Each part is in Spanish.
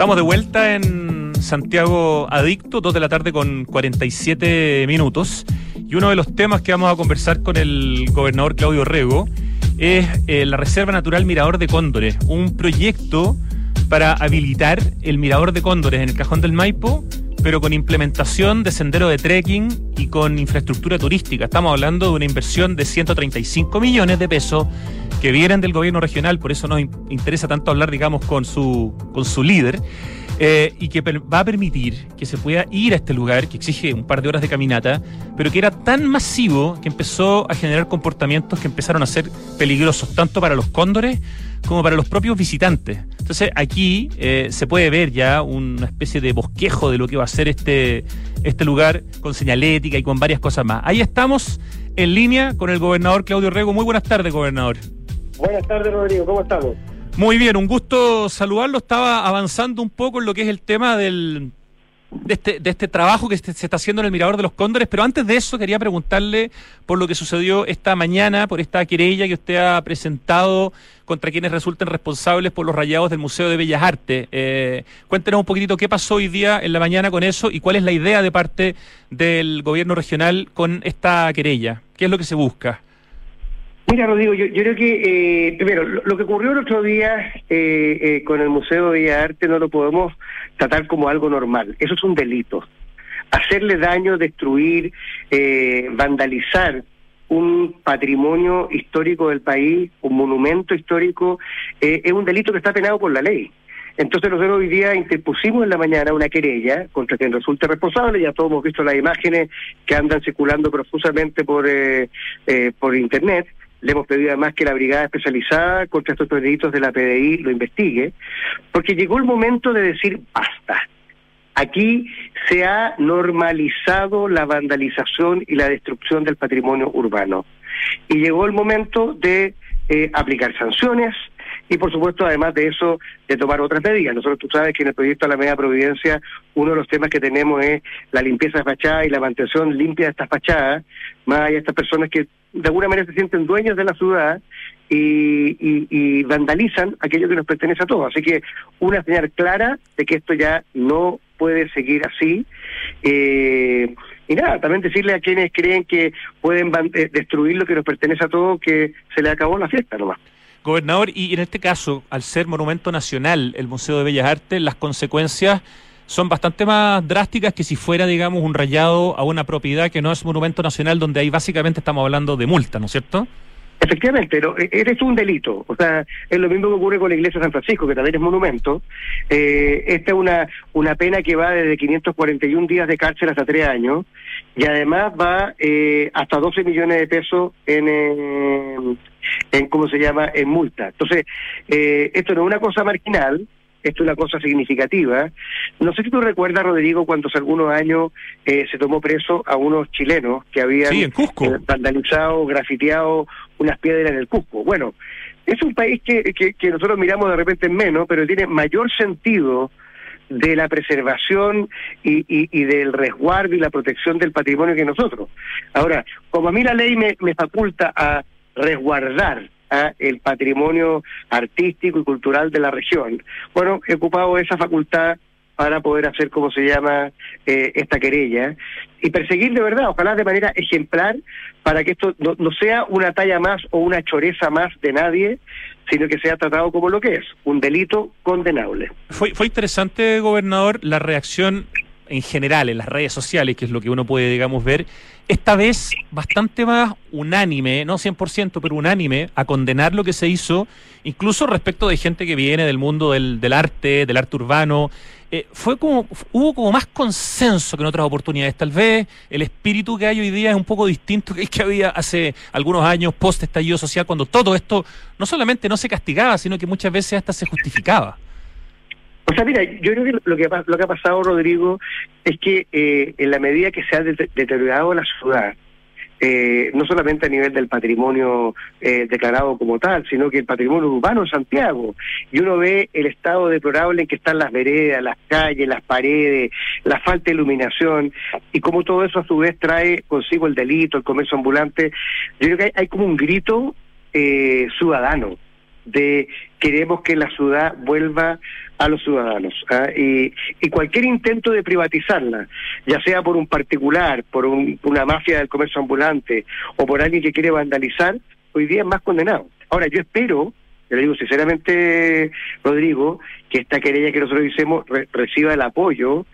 Estamos de vuelta en Santiago Adicto, 2 de la tarde con 47 minutos. Y uno de los temas que vamos a conversar con el gobernador Claudio Rego es la Reserva Natural Mirador de Cóndores, un proyecto para habilitar el Mirador de Cóndores en el Cajón del Maipo, pero con implementación de sendero de trekking y con infraestructura turística. Estamos hablando de una inversión de 135 millones de pesos que vienen del gobierno regional, por eso nos interesa tanto hablar, digamos, con su líder, y que va a permitir que se pueda ir a este lugar, que exige un par de horas de caminata, pero que era tan masivo que empezó a generar comportamientos que empezaron a ser peligrosos, tanto para los cóndores como para los propios visitantes. Entonces aquí se puede ver ya una especie de bosquejo de lo que va a ser este lugar, con señalética y con varias cosas más. Ahí estamos en línea con el gobernador Claudio Rego. Muy buenas tardes, gobernador. Buenas tardes, Rodrigo, ¿cómo estamos? Muy bien, un gusto saludarlo. Estaba avanzando un poco en lo que es el tema de este trabajo que se está haciendo en el Mirador de los Cóndores, pero antes de eso quería preguntarle por lo que sucedió esta mañana, por esta querella que usted ha presentado contra quienes resulten responsables por los rayados del Museo de Bellas Artes. Cuéntenos un poquitito qué pasó hoy día en la mañana con eso y cuál es la idea de parte del gobierno regional con esta querella. ¿Qué es lo que se busca? Mira, Rodrigo, yo creo que, primero, lo que ocurrió el otro día con el Museo de Bellas Artes no lo podemos tratar como algo normal. Eso es un delito. Hacerle daño, destruir, vandalizar un patrimonio histórico del país, un monumento histórico, es un delito que está penado por la ley. Entonces nosotros hoy día interpusimos en la mañana una querella contra quien resulte responsable. Ya todos hemos visto las imágenes que andan circulando profusamente por internet. Le hemos pedido además que la brigada especializada contra estos delitos de la PDI lo investigue, porque llegó el momento de decir basta. Aquí se ha normalizado la vandalización y la destrucción del patrimonio urbano. Y llegó el momento de aplicar sanciones y, por supuesto, además de eso, de tomar otras medidas. Nosotros, tú sabes que en el proyecto Alameda Providencia, uno de los temas que tenemos es la limpieza de fachadas y la mantención limpia de estas fachadas, más allá de estas personas que de alguna manera se sienten dueños de la ciudad y vandalizan aquello que nos pertenece a todos. Así que una señal clara de que esto ya no puede seguir así. Y nada, también decirle a quienes creen que pueden destruir lo que nos pertenece a todos que se les acabó la fiesta nomás. Gobernador, y en este caso, al ser monumento nacional el Museo de Bellas Artes, las consecuencias son bastante más drásticas que si fuera, digamos, un rayado a una propiedad que no es monumento nacional, donde ahí básicamente estamos hablando de multa, ¿no es cierto? Efectivamente, pero eres un delito. O sea, es lo mismo que ocurre con la iglesia de San Francisco, que también es monumento. Esta es una pena que va desde 541 días de cárcel hasta 3 años, y además va hasta 12 millones de pesos en ¿cómo se llama?, en multa. Entonces, esto no es una cosa marginal, esto es una cosa significativa. No sé si tú recuerdas, Rodrigo, cuando hace algunos años se tomó preso a unos chilenos que habían en Cusco vandalizado, grafiteado unas piedras en el Cusco. Bueno, es un país que nosotros miramos de repente en menos, pero tiene mayor sentido de la preservación y del resguardo y la protección del patrimonio que nosotros. Ahora, como a mí la ley me faculta a resguardar el patrimonio artístico y cultural de la región, bueno, he ocupado esa facultad para poder hacer, ¿cómo se llama?, esta querella, y perseguir de verdad, ojalá de manera ejemplar, para que esto no sea una talla más o una choreza más de nadie, sino que sea tratado como lo que es, un delito condenable. Fue interesante, gobernador, la reacción en general en las redes sociales, que es lo que uno puede, digamos, ver, esta vez bastante más unánime, no 100%, pero unánime, a condenar lo que se hizo, incluso respecto de gente que viene del mundo del arte urbano. Hubo como más consenso que en otras oportunidades. Tal vez el espíritu que hay hoy día es un poco distinto que el que había hace algunos años, post estallido social, cuando todo esto no solamente no se castigaba, sino que muchas veces hasta se justificaba. O sea, mira, yo creo que lo que ha pasado, Rodrigo, es que en la medida que se ha deteriorado la ciudad, no solamente a nivel del patrimonio declarado como tal, sino que el patrimonio urbano en Santiago, y uno ve el estado deplorable en que están las veredas, las calles, las paredes, la falta de iluminación, y cómo todo eso a su vez trae consigo el delito, el comercio ambulante. Yo creo que hay como un grito ciudadano de queremos que la ciudad vuelva a los ciudadanos. Y cualquier intento de privatizarla, ya sea por un particular, por una mafia del comercio ambulante o por alguien que quiere vandalizar, hoy día es más condenado. Ahora, yo espero, te lo digo sinceramente, Rodrigo, que esta querella que nosotros hicimos reciba el apoyo,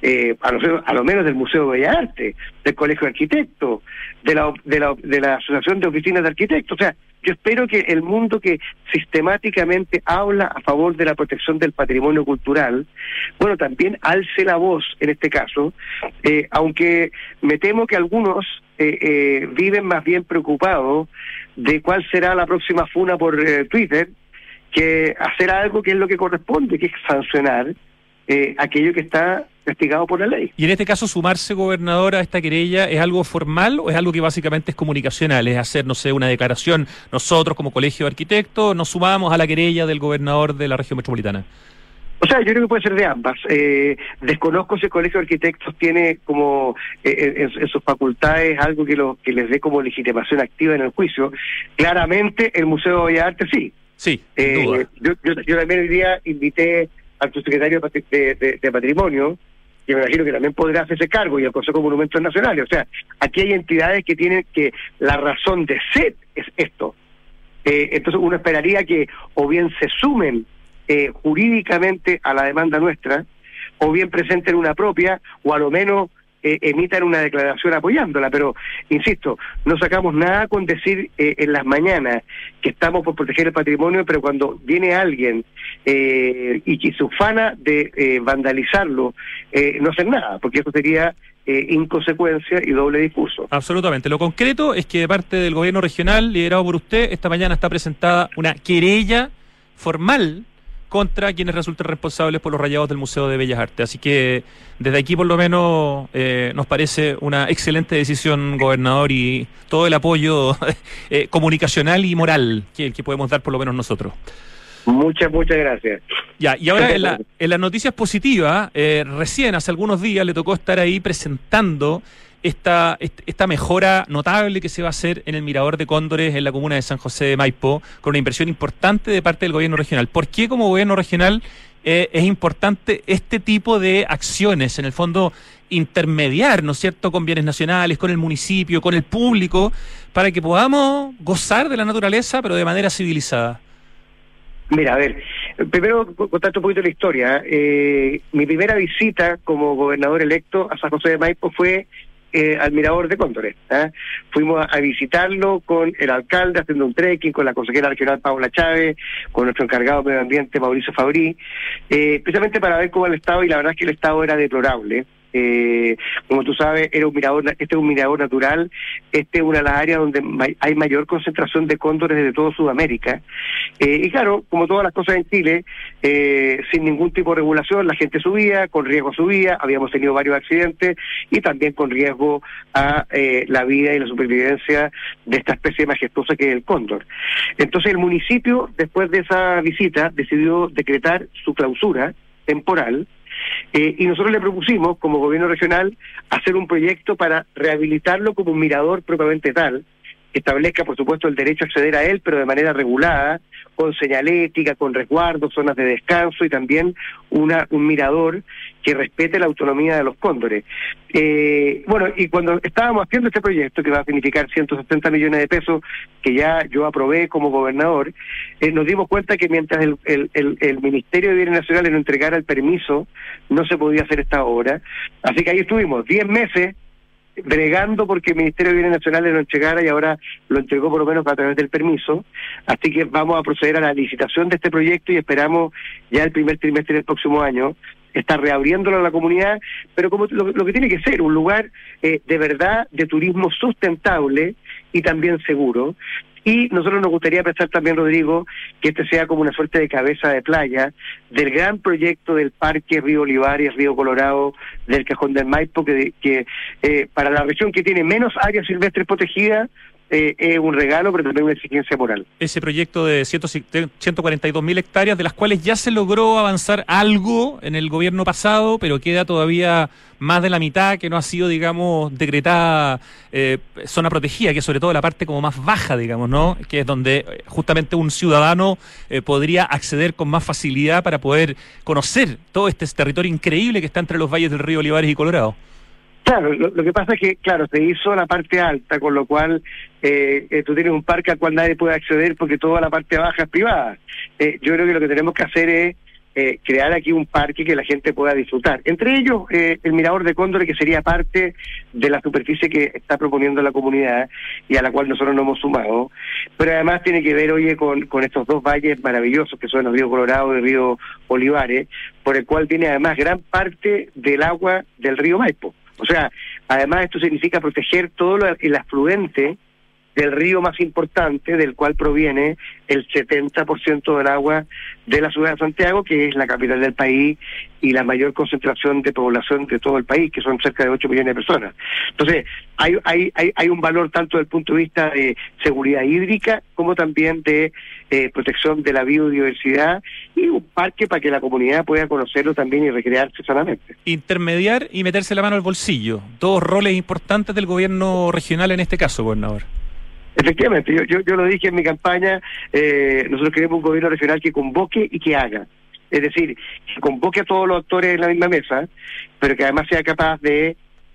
a lo menos del Museo de Bellas Artes, del Colegio de Arquitectos, de la Asociación de Oficinas de Arquitectos. O sea, yo espero que el mundo que sistemáticamente habla a favor de la protección del patrimonio cultural, bueno, también alce la voz en este caso, aunque me temo que algunos viven más bien preocupados de cuál será la próxima funa por Twitter, que hacer algo que es lo que corresponde, que es sancionar aquello que está castigado por la ley. Y en este caso, sumarse, gobernador, a esta querella, ¿es algo formal o es algo que básicamente es comunicacional? Es hacer, no sé, una declaración, nosotros como Colegio de Arquitectos nos sumamos a la querella del gobernador de la región metropolitana. O sea, yo creo que puede ser de ambas. Desconozco si el Colegio de Arquitectos tiene como en sus facultades algo que les dé como legitimación activa en el juicio. Claramente el Museo de Bellas Artes sí. Sí, sin duda. Yo también hoy día invité al subsecretario de Patrimonio, que me imagino que también podrá hacerse cargo, y al Consejo de Monumentos Nacionales. O sea, aquí hay entidades que tienen que la razón de ser es esto. Entonces uno esperaría que o bien se sumen jurídicamente a la demanda nuestra, o bien presenten una propia, o a lo menos emitan una declaración apoyándola. Pero, insisto, no sacamos nada con decir en las mañanas que estamos por proteger el patrimonio, pero cuando viene alguien y que se ufana de vandalizarlo, no hacer nada, porque eso sería inconsecuencia y doble discurso. Absolutamente. Lo concreto es que de parte del gobierno regional, liderado por usted, esta mañana está presentada una querella formal contra quienes resulten responsables por los rayados del Museo de Bellas Artes. Así que desde aquí por lo menos nos parece una excelente decisión, gobernador, y todo el apoyo comunicacional y moral que podemos dar por lo menos nosotros. Muchas gracias. Ya, y ahora en las noticias positivas, recién hace algunos días le tocó estar ahí presentando esta mejora notable que se va a hacer en el Mirador de Cóndores en la comuna de San José de Maipo, con una inversión importante de parte del gobierno regional. ¿Por qué como gobierno regional es importante este tipo de acciones? En el fondo, intermediar, ¿no es cierto?, con bienes nacionales, con el municipio, con el público, para que podamos gozar de la naturaleza, pero de manera civilizada. Mira, a ver, primero contarte un poquito la historia. Mi primera visita como gobernador electo a San José de Maipo fue al Mirador de Cóndores. Fuimos a visitarlo con el alcalde haciendo un trekking, con la consejera regional Paula Chávez, con nuestro encargado de medio ambiente Mauricio Fabrí, precisamente para ver cómo el estado, y la verdad es que el estado era deplorable. Como tú sabes, este es un mirador natural, este es una de las áreas donde hay mayor concentración de cóndores de toda Sudamérica, y claro, como todas las cosas en Chile, sin ningún tipo de regulación, la gente subía, con riesgo subía, habíamos tenido varios accidentes, y también con riesgo a la vida y la supervivencia de esta especie majestuosa que es el cóndor. Entonces el municipio, después de esa visita, decidió decretar su clausura temporal. Y nosotros le propusimos, como gobierno regional, hacer un proyecto para rehabilitarlo como un mirador propiamente tal, que establezca, por supuesto, el derecho a acceder a él, pero de manera regulada, con señalética, con resguardo, zonas de descanso y también un mirador que respete la autonomía de los cóndores. Bueno, y cuando estábamos haciendo este proyecto, que va a significar 170 millones de pesos, que ya yo aprobé como gobernador, nos dimos cuenta que mientras el Ministerio de Bienes Nacionales nos entregara el permiso, no se podía hacer esta obra. Así que ahí estuvimos 10 meses bregando porque el Ministerio de Bienes Nacionales lo entregara, y ahora lo entregó por lo menos a través del permiso. Así que vamos a proceder a la licitación de este proyecto y esperamos ya el primer trimestre del próximo año estar reabriéndolo a la comunidad, pero como lo que tiene que ser, un lugar de verdad de turismo sustentable y también seguro. Y nosotros nos gustaría pensar también, Rodrigo, que este sea como una suerte de cabeza de playa del gran proyecto del Parque Río Olivares, Río Colorado, del Cajón del Maipo, que para la región que tiene menos áreas silvestres protegidas, es un regalo, pero también una exigencia moral. Ese proyecto de 142.000 hectáreas, de las cuales ya se logró avanzar algo en el gobierno pasado, pero queda todavía más de la mitad que no ha sido, digamos, decretada zona protegida, que es sobre todo la parte como más baja, digamos, ¿no? Que es donde justamente un ciudadano podría acceder con más facilidad para poder conocer todo este territorio increíble que está entre los valles del río Olivares y Colorado. Claro, lo que pasa es que, claro, se hizo la parte alta, con lo cual tú tienes un parque al cual nadie puede acceder porque toda la parte baja es privada. Yo creo que lo que tenemos que hacer es crear aquí un parque que la gente pueda disfrutar. Entre ellos, el Mirador de Cóndor, que sería parte de la superficie que está proponiendo la comunidad y a la cual nosotros nos hemos sumado. Pero además tiene que ver, oye, con estos dos valles maravillosos que son el río Colorado y el río Olivares, por el cual viene además gran parte del agua del río Maipo. O sea, además esto significa proteger todo el afluente del río más importante, del cual proviene el 70% del agua de la ciudad de Santiago, que es la capital del país y la mayor concentración de población de todo el país, que son cerca de 8 millones de personas. Entonces, hay un valor tanto desde el punto de vista de seguridad hídrica como también de protección de la biodiversidad y un parque para que la comunidad pueda conocerlo también y recrearse sanamente. Intermediar y meterse la mano al bolsillo. Dos roles importantes del gobierno regional en este caso, gobernador. Efectivamente, yo lo dije en mi campaña, nosotros queremos un gobierno regional que convoque y que haga. Es decir, que convoque a todos los actores en la misma mesa, pero que además sea capaz de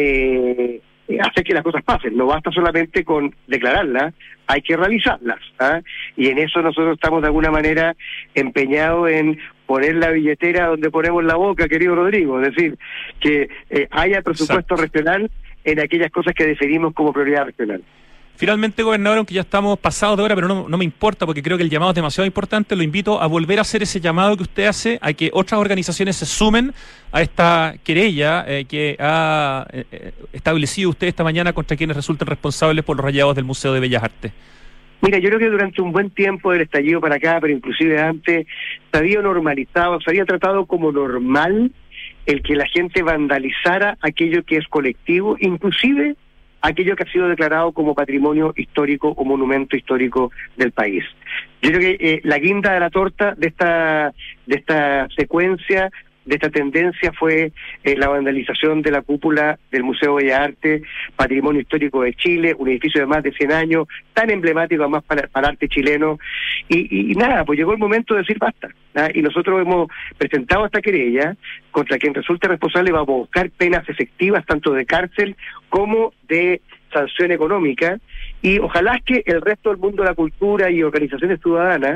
hacer que las cosas pasen. No basta solamente con declararlas, hay que realizarlas. Y en eso nosotros estamos de alguna manera empeñados en poner la billetera donde ponemos la boca, querido Rodrigo. Es decir, que haya presupuesto regional en aquellas cosas que definimos como prioridad regional. Finalmente, gobernador, aunque ya estamos pasados de hora, pero no me importa porque creo que el llamado es demasiado importante, lo invito a volver a hacer ese llamado que usted hace, a que otras organizaciones se sumen a esta querella que ha establecido usted esta mañana contra quienes resultan responsables por los rayados del Museo de Bellas Artes. Mira, yo creo que durante un buen tiempo del estallido para acá, pero inclusive antes, se había normalizado, se había tratado como normal el que la gente vandalizara aquello que es colectivo, inclusive aquello que ha sido declarado como patrimonio histórico o monumento histórico del país. Yo creo que la guinda de la torta de esta secuencia, de esta tendencia, fue la vandalización de la cúpula del Museo de Bellas Artes, Patrimonio Histórico de Chile, un edificio de más de 100 años, tan emblemático además para el arte chileno, y nada, pues llegó el momento de decir basta, ¿no? Y nosotros hemos presentado esta querella contra quien resulte responsable. Vamos a buscar penas efectivas, tanto de cárcel como de sanción económica, y ojalá que el resto del mundo de la cultura y organizaciones ciudadanas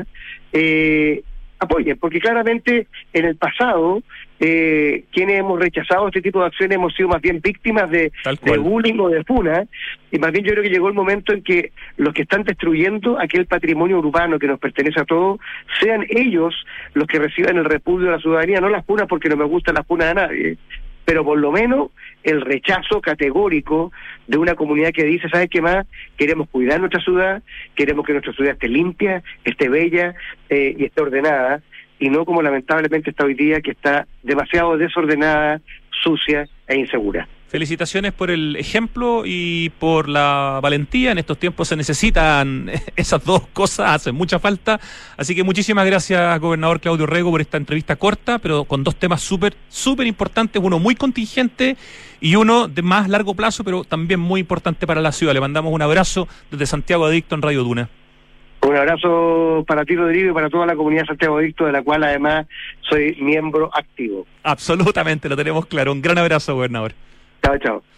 apoyen, porque claramente en el pasado quienes hemos rechazado este tipo de acciones hemos sido más bien víctimas de bullying o de funa, y más bien yo creo que llegó el momento en que los que están destruyendo aquel patrimonio urbano que nos pertenece a todos, sean ellos los que reciban el repudio de la ciudadanía, no las funas, porque no me gustan las funas a nadie, pero por lo menos el rechazo categórico de una comunidad que dice, ¿sabes qué más? Queremos cuidar nuestra ciudad, queremos que nuestra ciudad esté limpia, esté bella y esté ordenada, y no como lamentablemente está hoy día, que está demasiado desordenada, sucia e insegura. Felicitaciones por el ejemplo y por la valentía. En estos tiempos se necesitan esas dos cosas, hacen mucha falta. Así que muchísimas gracias, gobernador Claudio Rego, por esta entrevista corta, pero con dos temas súper importantes, uno muy contingente y uno de más largo plazo, pero también muy importante para la ciudad. Le mandamos un abrazo desde Santiago Adicto en Radio Duna. Un abrazo para ti, Rodrigo, y para toda la comunidad de Santiago Adicto, de la cual además soy miembro activo. Absolutamente, lo tenemos claro. Un gran abrazo, gobernador. Chao, chao.